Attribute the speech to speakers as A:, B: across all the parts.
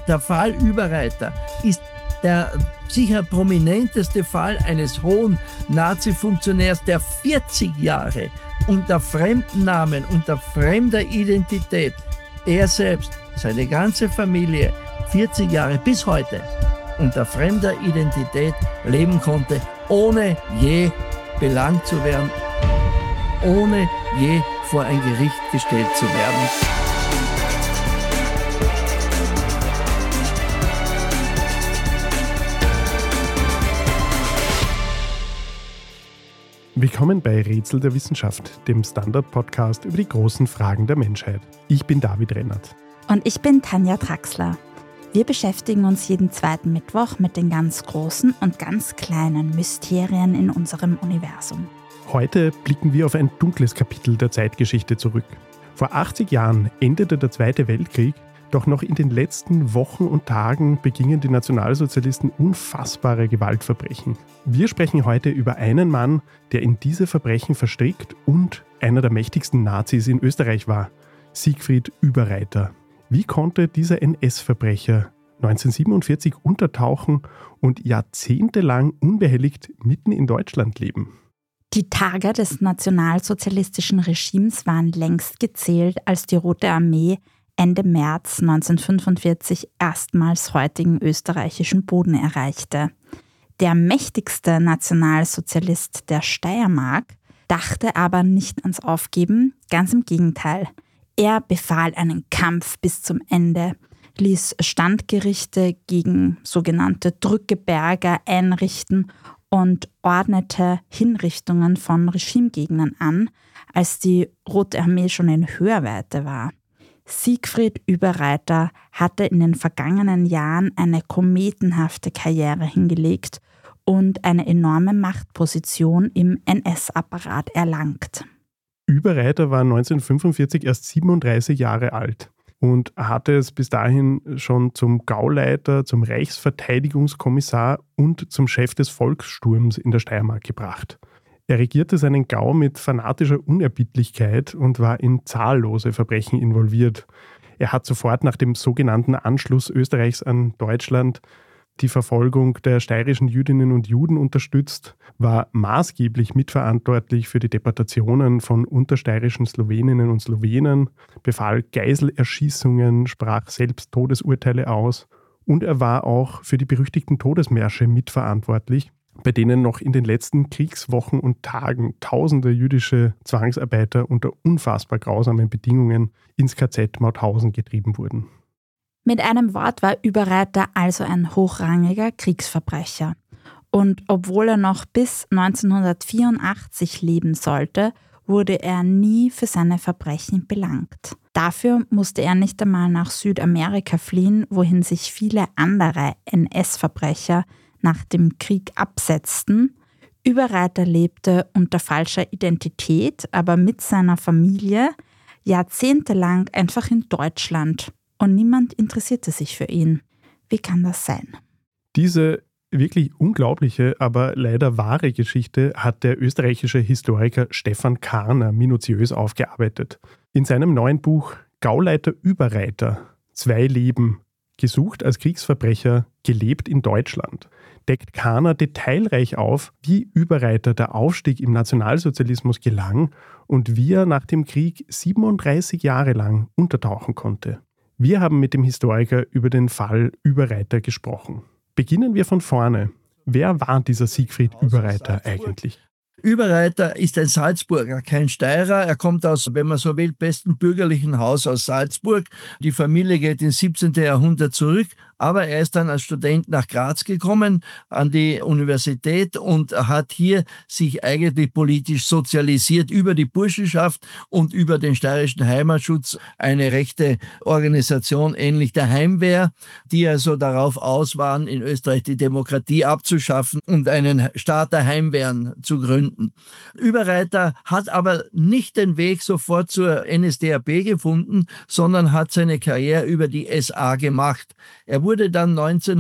A: Der Fall Überreiter ist der sicher prominenteste Fall eines hohen Nazi-Funktionärs, der 40 Jahre unter fremden Namen, unter fremder Identität, er selbst, seine ganze Familie, 40 Jahre bis heute unter fremder Identität leben konnte, ohne je belangt zu werden, ohne je vor ein Gericht gestellt zu werden.
B: Willkommen bei Rätsel der Wissenschaft, dem Standard-Podcast über die großen Fragen der Menschheit. Ich bin David Rennert.
C: Und ich bin Tanja Traxler. Wir beschäftigen uns jeden zweiten Mittwoch mit den ganz großen und ganz kleinen Mysterien in unserem Universum.
B: Heute blicken wir auf ein dunkles Kapitel der Zeitgeschichte zurück. Vor 80 Jahren endete der Zweite Weltkrieg, doch noch in den letzten Wochen und Tagen begingen die Nationalsozialisten unfassbare Gewaltverbrechen. Wir sprechen heute über einen Mann, der in diese Verbrechen verstrickt und einer der mächtigsten Nazis in Österreich war, Siegfried Uiberreither. Wie konnte dieser NS-Verbrecher 1947 untertauchen und jahrzehntelang unbehelligt mitten in Deutschland leben?
C: Die Tage des nationalsozialistischen Regimes waren längst gezählt, als die Rote Armee Ende März 1945 erstmals heutigen österreichischen Boden erreichte. Der mächtigste Nationalsozialist der Steiermark dachte aber nicht ans Aufgeben, ganz im Gegenteil. Er befahl einen Kampf bis zum Ende, ließ Standgerichte gegen sogenannte Drückeberger einrichten und ordnete Hinrichtungen von Regimegegnern an, als die Rote Armee schon in Hörweite war. Siegfried Uiberreither hatte in den vergangenen Jahren eine kometenhafte Karriere hingelegt und eine enorme Machtposition im NS-Apparat erlangt.
B: Uiberreither war 1945 erst 37 Jahre alt und hatte es bis dahin schon zum Gauleiter, zum Reichsverteidigungskommissar und zum Chef des Volkssturms in der Steiermark gebracht. Er regierte seinen Gau mit fanatischer Unerbittlichkeit und war in zahllose Verbrechen involviert. Er hat sofort nach dem sogenannten Anschluss Österreichs an Deutschland die Verfolgung der steirischen Jüdinnen und Juden unterstützt, war maßgeblich mitverantwortlich für die Deportationen von untersteirischen Sloweninnen und Slowenen, befahl Geiselerschießungen, sprach selbst Todesurteile aus und er war auch für die berüchtigten Todesmärsche mitverantwortlich, bei denen noch in den letzten Kriegswochen und Tagen tausende jüdische Zwangsarbeiter unter unfassbar grausamen Bedingungen ins KZ Mauthausen getrieben wurden.
C: Mit einem Wort war Uiberreither also ein hochrangiger Kriegsverbrecher. Und obwohl er noch bis 1984 leben sollte, wurde er nie für seine Verbrechen belangt. Dafür musste er nicht einmal nach Südamerika fliehen, wohin sich viele andere NS-Verbrecher nach dem Krieg absetzten. Uiberreither lebte unter falscher Identität, aber mit seiner Familie jahrzehntelang einfach in Deutschland. Und niemand interessierte sich für ihn. Wie kann das sein?
B: Diese wirklich unglaubliche, aber leider wahre Geschichte hat der österreichische Historiker Stefan Karner minutiös aufgearbeitet. In seinem neuen Buch Gauleiter Uiberreither, 2 Leben, gesucht als Kriegsverbrecher, gelebt in Deutschland, deckt Karner detailreich auf, wie Uiberreither der Aufstieg im Nationalsozialismus gelang und wie er nach dem Krieg 37 Jahre lang untertauchen konnte. Wir haben mit dem Historiker über den Fall Uiberreither gesprochen. Beginnen wir von vorne. Wer war dieser Siegfried Uiberreither eigentlich?
A: Uiberreither ist ein Salzburger, kein Steirer. Er kommt aus, wenn man so will, besten bürgerlichen Haus aus Salzburg. Die Familie geht ins 17. Jahrhundert zurück, aber er ist dann als Student nach Graz gekommen, an die Universität und hat hier sich eigentlich politisch sozialisiert über die Burschenschaft und über den steirischen Heimatschutz, eine rechte Organisation ähnlich der Heimwehr, die also darauf aus waren, in Österreich die Demokratie abzuschaffen und einen Staat der Heimwehren zu gründen. Uiberreither hat aber nicht den Weg sofort zur NSDAP gefunden, sondern hat seine Karriere über die SA gemacht. Er wurde dann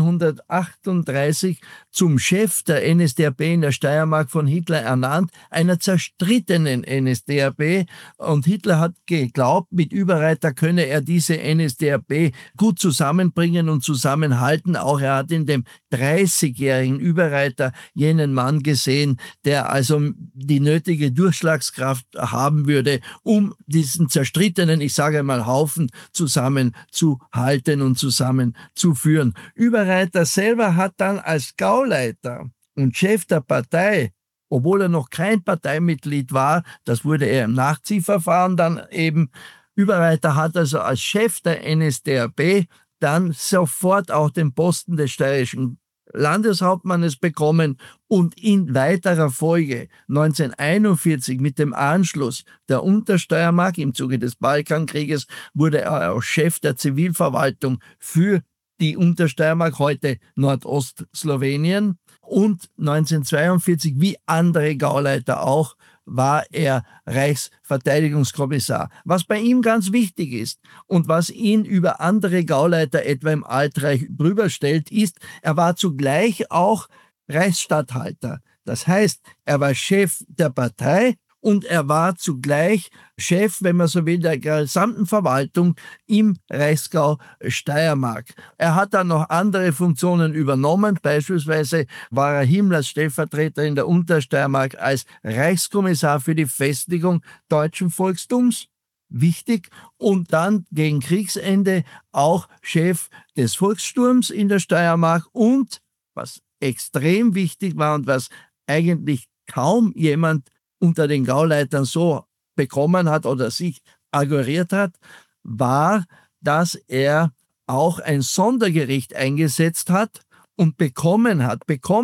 A: 1938 zum Chef der NSDAP in der Steiermark von Hitler ernannt, einer zerstrittenen NSDAP. Und Hitler hat geglaubt, mit Überreiter könne er diese NSDAP gut zusammenbringen und zusammenhalten. Auch er hat in dem 30-jährigen Überreiter jenen Mann gesehen, der also die nötige Durchschlagskraft haben würde, um diesen zerstrittenen, ich sage mal Haufen, zusammenzuhalten und zusammenzuführen. Überreiter selber hat dann als Gauleiter und Chef der Partei, obwohl er noch kein Parteimitglied war, das wurde er im Nachziehverfahren dann eben, Überreiter hat also als Chef der NSDAP dann sofort auch den Posten des steirischen Landeshauptmannes bekommen und in weiterer Folge 1941 mit dem Anschluss der Untersteiermark im Zuge des Balkankrieges wurde er auch Chef der Zivilverwaltung für die Untersteiermark, heute Nordostslowenien. Und 1942, wie andere Gauleiter auch, war er Reichsverteidigungskommissar. Was bei ihm ganz wichtig ist und was ihn über andere Gauleiter etwa im Altreich drüber stellt, ist, er war zugleich auch Reichsstatthalter. Das heißt, er war Chef der Partei und er war zugleich Chef, wenn man so will, der gesamten Verwaltung im Reichsgau Steiermark. Er hat dann noch andere Funktionen übernommen. Beispielsweise war er Himmlers Stellvertreter in der Untersteiermark als Reichskommissar für die Festigung deutschen Volkstums. Wichtig. Und dann gegen Kriegsende auch Chef des Volkssturms in der Steiermark und, was extrem wichtig war und was eigentlich kaum jemand unter den Gauleitern so bekommen hat oder sich auguriert hat, war, dass er auch ein Sondergericht eingesetzt hat und bekommen hat.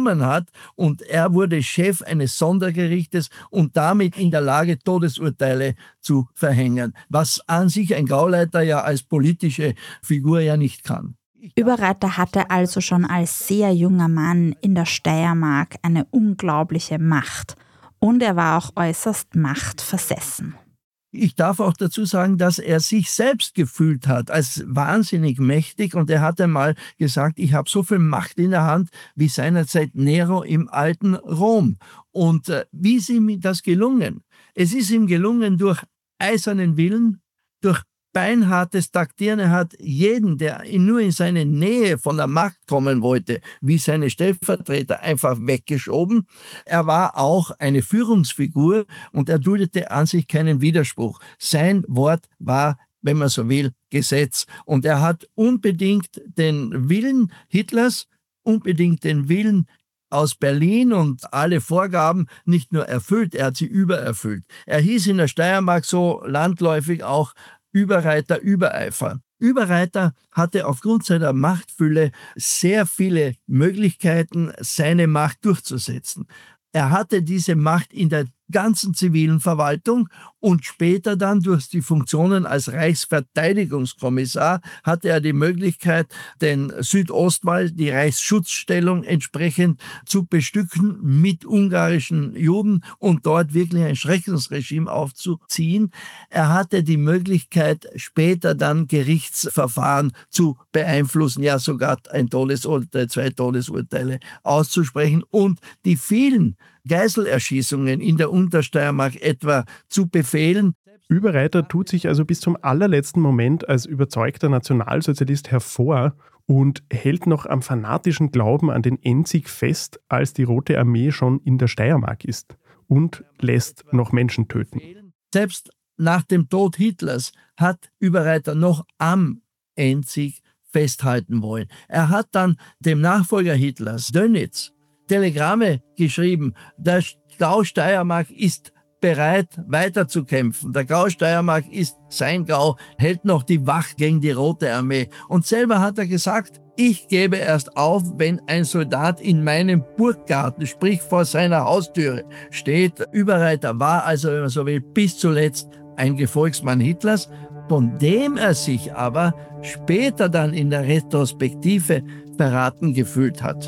A: Und er wurde Chef eines Sondergerichtes und damit in der Lage, Todesurteile zu verhängen, was an sich ein Gauleiter ja als politische Figur ja nicht kann.
C: Überreiter hatte also schon als sehr junger Mann in der Steiermark eine unglaubliche Macht. Und er war auch äußerst machtversessen.
A: Ich darf auch dazu sagen, dass er sich selbst gefühlt hat als wahnsinnig mächtig und er hat einmal gesagt, ich habe so viel Macht in der Hand wie seinerzeit Nero im alten Rom. Und wie ist ihm das gelungen? Es ist ihm gelungen durch eisernen Willen, durch beinhartes Taktieren. Er hat jeden, der nur in seine Nähe von der Macht kommen wollte, wie seine Stellvertreter, einfach weggeschoben. Er war auch eine Führungsfigur und er duldete an sich keinen Widerspruch. Sein Wort war, wenn man so will, Gesetz. Und er hat unbedingt den Willen Hitlers, unbedingt den Willen aus Berlin und alle Vorgaben nicht nur erfüllt, er hat sie übererfüllt. Er hieß in der Steiermark so landläufig auch Überreiter Übereifer. Überreiter hatte aufgrund seiner Machtfülle sehr viele Möglichkeiten, seine Macht durchzusetzen. Er hatte diese Macht in der ganzen zivilen Verwaltung und später dann durch die Funktionen als Reichsverteidigungskommissar hatte er die Möglichkeit, den Südostwall, die Reichsschutzstellung entsprechend zu bestücken mit ungarischen Juden und dort wirklich ein Schreckensregime aufzuziehen. Er hatte die Möglichkeit, später dann Gerichtsverfahren zu beeinflussen, ja sogar ein Todesurteil, 2 Todesurteile auszusprechen und die vielen Geiselerschießungen in der Untersteiermark etwa zu befehlen.
B: Überreiter tut sich also bis zum allerletzten Moment als überzeugter Nationalsozialist hervor und hält noch am fanatischen Glauben an den Endsieg fest, als die Rote Armee schon in der Steiermark ist und lässt noch Menschen töten.
A: Selbst nach dem Tod Hitlers hat Überreiter noch am Endsieg festhalten wollen. Er hat dann dem Nachfolger Hitlers, Dönitz, Telegramme geschrieben, der Gau Steiermark ist bereit, weiterzukämpfen. Der Gau Steiermark ist sein Gau, hält noch die Wacht gegen die Rote Armee. Und selber hat er gesagt, ich gebe erst auf, wenn ein Soldat in meinem Burggarten, sprich vor seiner Haustüre, steht. Überreiter war also, wenn man so will, bis zuletzt ein Gefolgsmann Hitlers, von dem er sich aber später dann in der Retrospektive verraten gefühlt hat.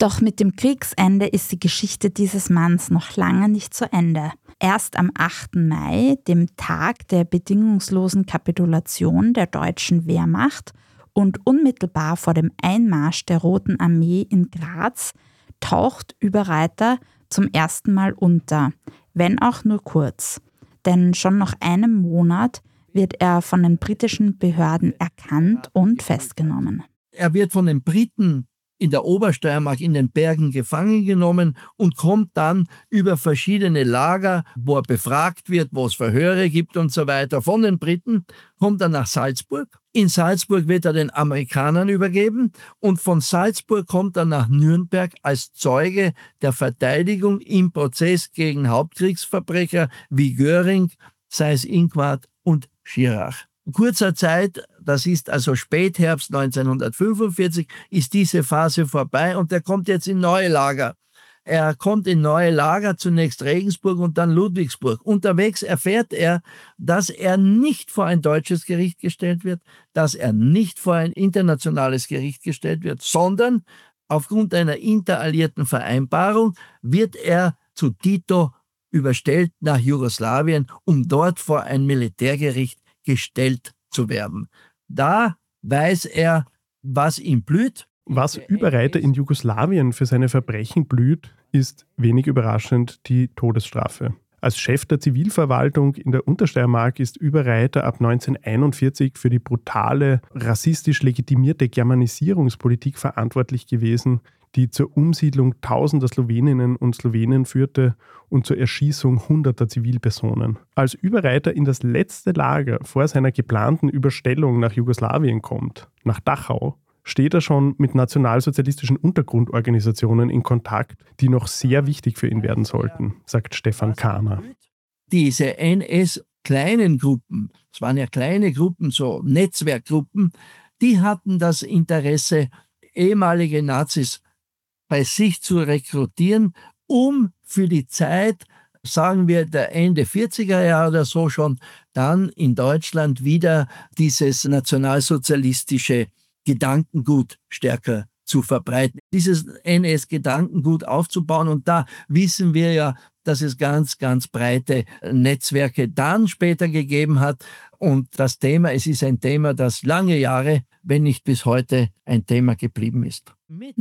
C: Doch mit dem Kriegsende ist die Geschichte dieses Manns noch lange nicht zu Ende. Erst am 8. Mai, dem Tag der bedingungslosen Kapitulation der deutschen Wehrmacht und unmittelbar vor dem Einmarsch der Roten Armee in Graz, taucht Überreiter zum ersten Mal unter, wenn auch nur kurz. Denn schon nach einem Monat wird er von den britischen Behörden erkannt und festgenommen.
A: Er wird von den Briten in der Obersteiermark in den Bergen gefangen genommen und kommt dann über verschiedene Lager, wo er befragt wird, wo es Verhöre gibt und so weiter von den Briten, kommt er nach Salzburg. In Salzburg wird er den Amerikanern übergeben und von Salzburg kommt er nach Nürnberg als Zeuge der Verteidigung im Prozess gegen Hauptkriegsverbrecher wie Göring, Seyß-Inquart und Schirach. In kurzer Zeit, das ist also Spätherbst 1945, ist diese Phase vorbei und er kommt jetzt in neue Lager. Er kommt in neue Lager, zunächst Regensburg und dann Ludwigsburg. Unterwegs erfährt er, dass er nicht vor ein deutsches Gericht gestellt wird, dass er nicht vor ein internationales Gericht gestellt wird, sondern aufgrund einer interalliierten Vereinbarung wird er zu Tito überstellt nach Jugoslawien, um dort vor ein Militärgericht gestellt zu werden. Da weiß er, was ihm blüht.
B: Was Überreiter in Jugoslawien für seine Verbrechen blüht, ist wenig überraschend die Todesstrafe. Als Chef der Zivilverwaltung in der Untersteiermark ist Überreiter ab 1941 für die brutale, rassistisch legitimierte Germanisierungspolitik verantwortlich gewesen, die zur Umsiedlung tausender Sloweninnen und Slowenen führte und zur Erschießung hunderter Zivilpersonen. Als Überreiter in das letzte Lager vor seiner geplanten Überstellung nach Jugoslawien kommt, nach Dachau, steht er schon mit nationalsozialistischen Untergrundorganisationen in Kontakt, die noch sehr wichtig für ihn werden sollten, sagt Stefan Kahner.
A: Diese NS-kleinen Gruppen, es waren ja kleine Gruppen, so Netzwerkgruppen, die hatten das Interesse, ehemalige Nazis bei sich zu rekrutieren, um für die Zeit, sagen wir der Ende 40er Jahre oder so schon, dann in Deutschland wieder dieses nationalsozialistische Gedankengut stärker zu verbreiten, dieses NS-Gedankengut aufzubauen. Und da wissen wir ja, dass es ganz, ganz breite Netzwerke dann später gegeben hat. Und das Thema, es ist ein Thema, das lange Jahre, wenn nicht bis heute, ein Thema geblieben ist.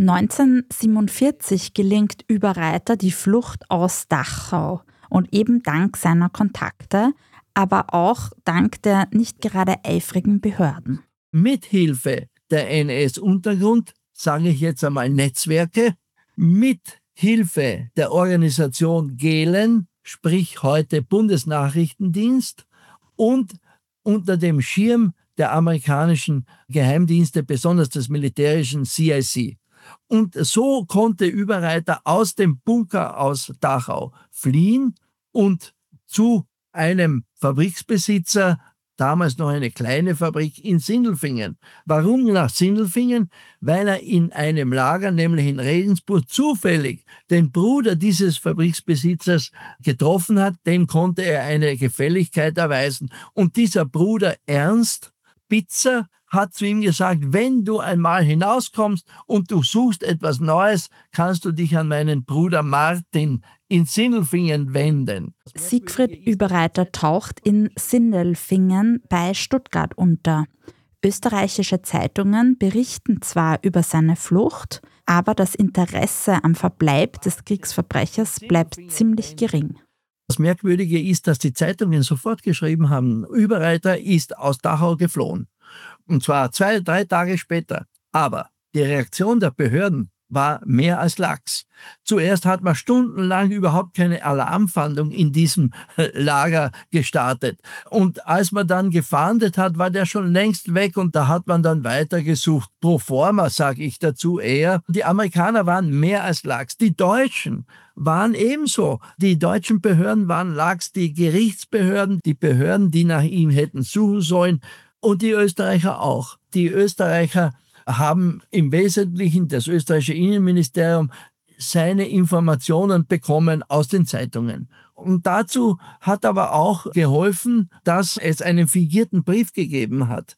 C: 1947 gelingt Überreiter die Flucht aus Dachau und eben dank seiner Kontakte, aber auch dank der nicht gerade eifrigen Behörden.
A: Mithilfe der NS-Untergrund, sage ich jetzt einmal Netzwerke, mit Hilfe der Organisation Gehlen, sprich heute Bundesnachrichtendienst, und unter dem Schirm der amerikanischen Geheimdienste, besonders des militärischen CIC. Und so konnte Überreiter aus dem Bunker aus Dachau fliehen und zu einem Fabriksbesitzer, damals noch eine kleine Fabrik in Sindelfingen. Warum nach Sindelfingen? Weil er in einem Lager, nämlich in Regensburg, zufällig den Bruder dieses Fabriksbesitzers getroffen hat. Dem konnte er eine Gefälligkeit erweisen. Und dieser Bruder Ernst Bitzer hat zu ihm gesagt, wenn du einmal hinauskommst und du suchst etwas Neues, kannst du dich an meinen Bruder Martin in Sindelfingen wenden.
C: Siegfried Überreiter taucht in Sindelfingen bei Stuttgart unter. Österreichische Zeitungen berichten zwar über seine Flucht, aber das Interesse am Verbleib des Kriegsverbrechers bleibt ziemlich gering.
A: Das Merkwürdige ist, dass die Zeitungen sofort geschrieben haben, Überreiter ist aus Dachau geflohen. Und zwar 2-3 Tage später. Aber die Reaktion der Behörden war mehr als lax. Zuerst hat man stundenlang überhaupt keine Alarmfahndung in diesem Lager gestartet. Und als man dann gefahndet hat, war der schon längst weg und da hat man dann weitergesucht. Pro forma, sage ich dazu eher. Die Amerikaner waren mehr als lax. Die Deutschen waren ebenso. Die deutschen Behörden waren lax, die Gerichtsbehörden, die Behörden, die nach ihm hätten suchen sollen, und die Österreicher auch. Die Österreicher haben im Wesentlichen, das österreichische Innenministerium, seine Informationen bekommen aus den Zeitungen. Und dazu hat aber auch geholfen, dass es einen fingierten Brief gegeben hat,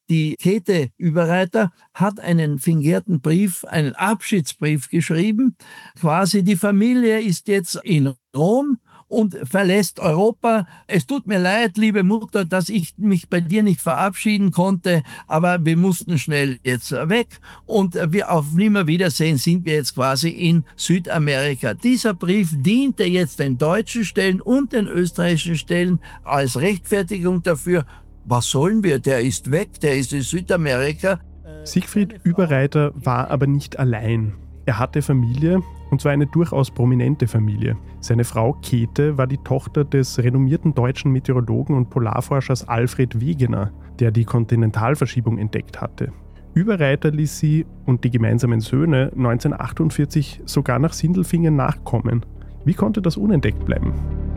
A: Die Käthe Überreiter hat einen fingierten Brief, einen Abschiedsbrief geschrieben. Quasi die Familie ist jetzt in Rom und verlässt Europa. Es tut mir leid, liebe Mutter, dass ich mich bei dir nicht verabschieden konnte, aber wir mussten schnell jetzt weg und wir auf Nimmerwiedersehen sind wir jetzt quasi in Südamerika. Dieser Brief diente jetzt den deutschen Stellen und den österreichischen Stellen als Rechtfertigung dafür. Was sollen wir? Der ist weg, der ist in Südamerika.
B: Siegfried Überreiter war aber nicht allein. Er hatte Familie, und zwar eine durchaus prominente Familie. Seine Frau Käthe war die Tochter des renommierten deutschen Meteorologen und Polarforschers Alfred Wegener, der die Kontinentalverschiebung entdeckt hatte. Überreiter ließ sie und die gemeinsamen Söhne 1948 sogar nach Sindelfingen nachkommen. Wie konnte das unentdeckt bleiben?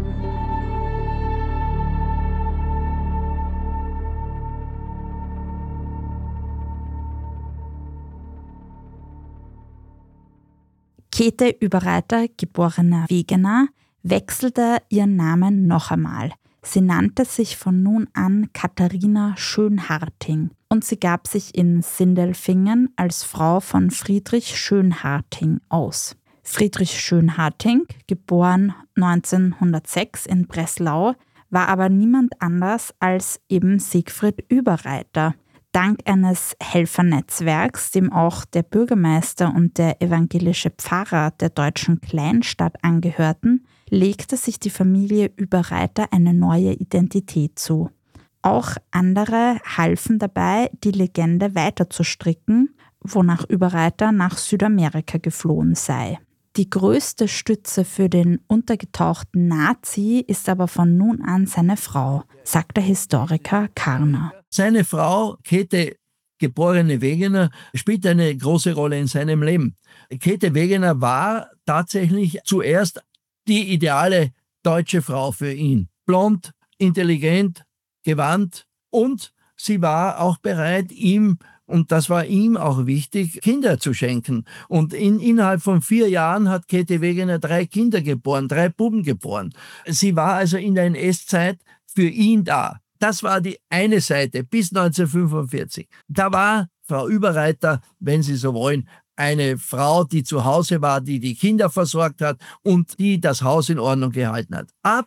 C: Käthe Überreiter, geborene Wegener, wechselte ihren Namen noch einmal. Sie nannte sich von nun an Katharina Schönharting und sie gab sich in Sindelfingen als Frau von Friedrich Schönharting aus. Friedrich Schönharting, geboren 1906 in Breslau, war aber niemand anders als eben Siegfried Überreiter. Dank eines Helfernetzwerks, dem auch der Bürgermeister und der evangelische Pfarrer der deutschen Kleinstadt angehörten, legte sich die Familie Überreiter eine neue Identität zu. Auch andere halfen dabei, die Legende weiterzustricken, wonach Überreiter nach Südamerika geflohen sei. Die größte Stütze für den untergetauchten Nazi ist aber von nun an seine Frau, sagt der Historiker Karner.
A: Seine Frau, Käthe geborene Wegener, spielt eine große Rolle in seinem Leben. Käthe Wegener war tatsächlich zuerst die ideale deutsche Frau für ihn. Blond, intelligent, gewandt und sie war auch bereit, ihm, und das war ihm auch wichtig, Kinder zu schenken. Und innerhalb von 4 Jahren hat Käthe Wegener 3 Kinder geboren, 3 Buben geboren. Sie war also in der NS-Zeit für ihn da. Das war die eine Seite bis 1945. Da war Frau Überreiter, wenn Sie so wollen, eine Frau, die zu Hause war, die die Kinder versorgt hat und die das Haus in Ordnung gehalten hat. Ab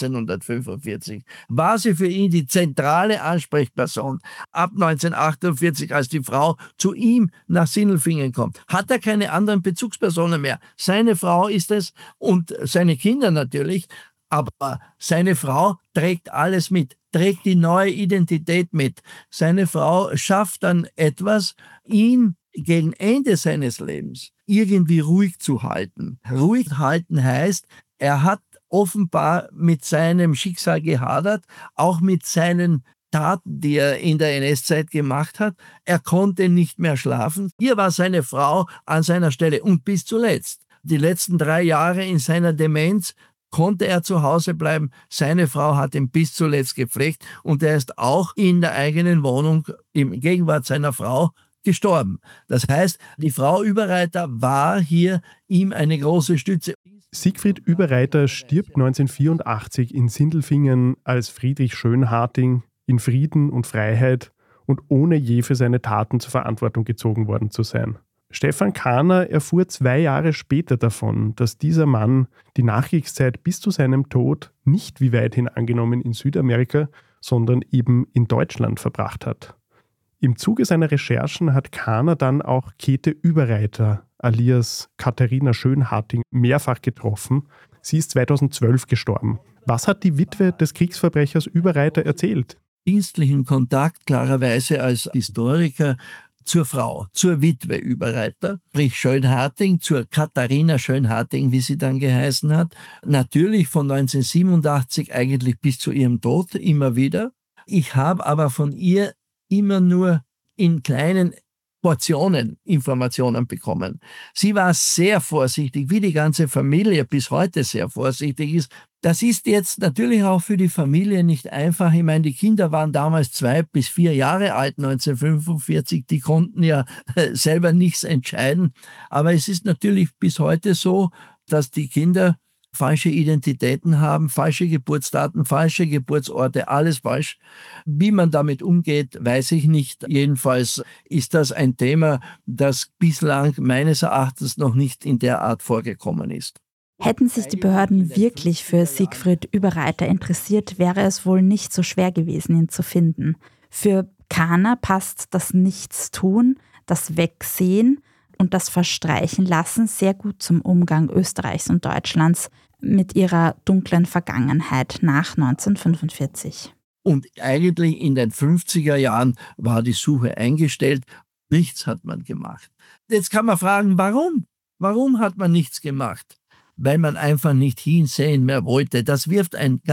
A: 1945 war sie für ihn die zentrale Ansprechperson. Ab 1948, als die Frau zu ihm nach Sindelfingen kommt, hat er keine anderen Bezugspersonen mehr. Seine Frau ist es und seine Kinder natürlich, aber seine Frau trägt alles mit, trägt die neue Identität mit. Seine Frau schafft dann etwas, ihn gegen Ende seines Lebens irgendwie ruhig zu halten. Ruhig halten heißt, er hat offenbar mit seinem Schicksal gehadert, auch mit seinen Taten, die er in der NS-Zeit gemacht hat. Er konnte nicht mehr schlafen. Hier war seine Frau an seiner Stelle und bis zuletzt. Die letzten 3 Jahre in seiner Demenz konnte er zu Hause bleiben. Seine Frau hat ihn bis zuletzt gepflegt und er ist auch in der eigenen Wohnung in Gegenwart seiner Frau gestorben. Das heißt, die Frau Überreiter war hier ihm eine große Stütze.
B: Siegfried Überreiter stirbt 1984 in Sindelfingen als Friedrich Schönharting in Frieden und Freiheit und ohne je für seine Taten zur Verantwortung gezogen worden zu sein. Stefan Karner erfuhr 2 Jahre später davon, dass dieser Mann die Nachkriegszeit bis zu seinem Tod nicht wie weithin angenommen in Südamerika, sondern eben in Deutschland verbracht hat. Im Zuge seiner Recherchen hat Karner dann auch Käthe Überreiter alias Katharina Schönharting mehrfach getroffen. Sie ist 2012 gestorben. Was hat die Witwe des Kriegsverbrechers Überreiter erzählt?
A: Dienstlichen Kontakt klarerweise als Historiker zur Frau, zur Witwe Überreiter, sprich Schönharting, zur Katharina Schönharting, wie sie dann geheißen hat. Natürlich von 1987 eigentlich bis zu ihrem Tod immer wieder. Ich habe aber von ihr immer nur in kleinen Portionen Informationen bekommen. Sie war sehr vorsichtig, wie die ganze Familie bis heute sehr vorsichtig ist. Das ist jetzt natürlich auch für die Familie nicht einfach. Ich meine, die Kinder waren damals 2 bis 4 Jahre alt, 1945. Die konnten ja selber nichts entscheiden. Aber es ist natürlich bis heute so, dass die Kinder falsche Identitäten haben, falsche Geburtsdaten, falsche Geburtsorte, alles falsch. Wie man damit umgeht, weiß ich nicht. Jedenfalls ist das ein Thema, das bislang meines Erachtens noch nicht in der Art vorgekommen ist.
C: Hätten sich die Behörden wirklich für Siegfried Ueberreither interessiert, wäre es wohl nicht so schwer gewesen, ihn zu finden. Für Kahner passt das Nichtstun, das Wegsehen und das Verstreichenlassen sehr gut zum Umgang Österreichs und Deutschlands mit ihrer dunklen Vergangenheit nach 1945.
A: Und eigentlich in den 50er Jahren war die Suche eingestellt. Nichts hat man gemacht. Jetzt kann man fragen, warum? Warum hat man nichts gemacht? Weil man einfach nicht hinsehen mehr wollte. Das wirft ein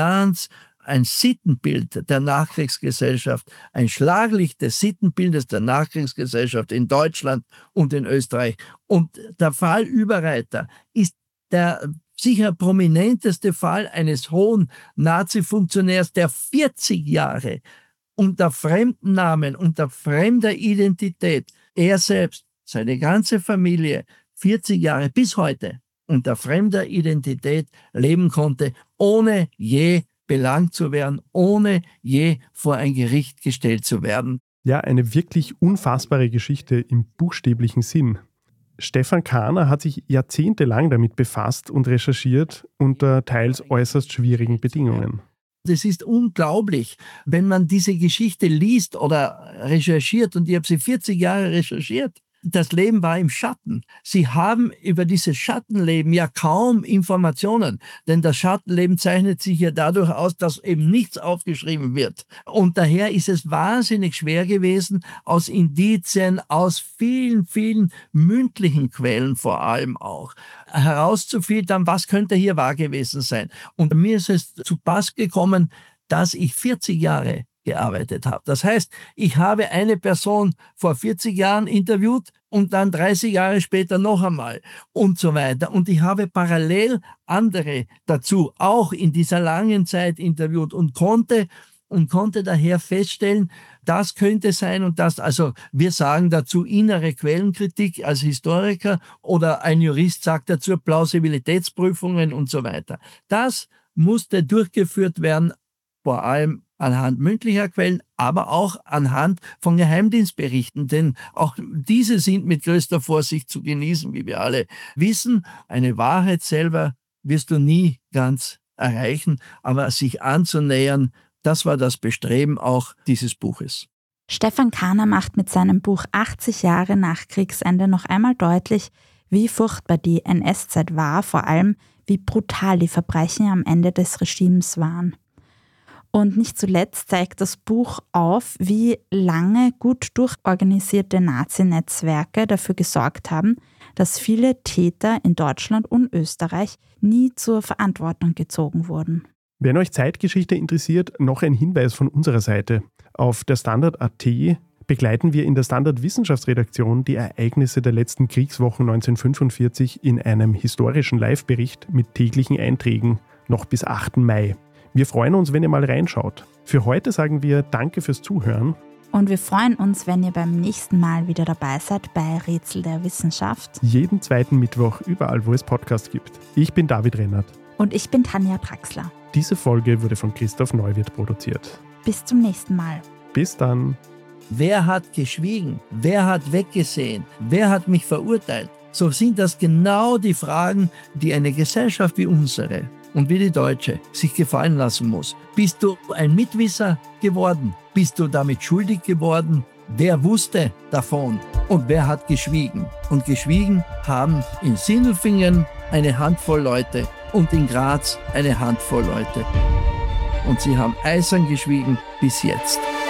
A: Sittenbild der Nachkriegsgesellschaft, ein Schlaglicht des Sittenbildes der Nachkriegsgesellschaft in Deutschland und in Österreich. Und der Fall Ueberreither ist der sicher prominenteste Fall eines hohen Nazi-Funktionärs, der 40 Jahre unter fremden Namen, unter fremder Identität, er selbst, seine ganze Familie, 40 Jahre bis heute unter fremder Identität leben konnte, ohne je belangt zu werden, ohne je vor ein Gericht gestellt zu werden.
B: Ja, eine wirklich unfassbare Geschichte im buchstäblichen Sinn. Stefan Kahner hat sich jahrzehntelang damit befasst und recherchiert unter teils äußerst schwierigen Bedingungen.
A: Das ist unglaublich, wenn man diese Geschichte liest oder recherchiert, und ich habe sie 40 Jahre recherchiert. Das Leben war im Schatten. Sie haben über dieses Schattenleben ja kaum Informationen, denn das Schattenleben zeichnet sich ja dadurch aus, dass eben nichts aufgeschrieben wird. Und daher ist es wahnsinnig schwer gewesen, aus Indizien, aus vielen, vielen mündlichen Quellen vor allem auch, herauszufiltern, was könnte hier wahr gewesen sein. Und mir ist es zu Pass gekommen, dass ich 40 Jahre gearbeitet habe. Das heißt, ich habe eine Person vor 40 Jahren interviewt und dann 30 Jahre später noch einmal und so weiter. Und ich habe parallel andere dazu auch in dieser langen Zeit interviewt und konnte daher feststellen, das könnte sein und das, also wir sagen dazu innere Quellenkritik als Historiker oder ein Jurist sagt dazu Plausibilitätsprüfungen und so weiter. Das musste durchgeführt werden, vor allem anhand mündlicher Quellen, aber auch anhand von Geheimdienstberichten, denn auch diese sind mit größter Vorsicht zu genießen, wie wir alle wissen. Eine Wahrheit selber wirst du nie ganz erreichen, aber sich anzunähern, das war das Bestreben auch dieses Buches.
C: Stefan Kahner macht mit seinem Buch 80 Jahre nach Kriegsende noch einmal deutlich, wie furchtbar die NS-Zeit war, vor allem wie brutal die Verbrechen am Ende des Regimes waren. Und nicht zuletzt zeigt das Buch auf, wie lange gut durchorganisierte Nazi-Netzwerke dafür gesorgt haben, dass viele Täter in Deutschland und Österreich nie zur Verantwortung gezogen wurden.
B: Wenn euch Zeitgeschichte interessiert, noch ein Hinweis von unserer Seite. Auf der Standard.at begleiten wir in der Standard-Wissenschaftsredaktion die Ereignisse der letzten Kriegswochen 1945 in einem historischen Live-Bericht mit täglichen Einträgen, noch bis 8. Mai. Wir freuen uns, wenn ihr mal reinschaut. Für heute sagen wir Danke fürs Zuhören.
C: Und wir freuen uns, wenn ihr beim nächsten Mal wieder dabei seid bei Rätsel der Wissenschaft.
B: Jeden zweiten Mittwoch überall, wo es Podcasts gibt. Ich bin David Rennert.
C: Und ich bin Tanja Traxler.
B: Diese Folge wurde von Christoph Neuwirth produziert.
C: Bis zum nächsten Mal.
B: Bis dann.
A: Wer hat geschwiegen? Wer hat weggesehen? Wer hat mich verurteilt? So sind das genau die Fragen, die eine Gesellschaft wie unsere und wie die deutsche sich gefallen lassen muss. Bist du ein Mitwisser geworden? Bist du damit schuldig geworden? Wer wusste davon und wer hat geschwiegen? Und geschwiegen haben in Sindelfingen eine Handvoll Leute und in Graz eine Handvoll Leute. Und sie haben eisern geschwiegen bis jetzt.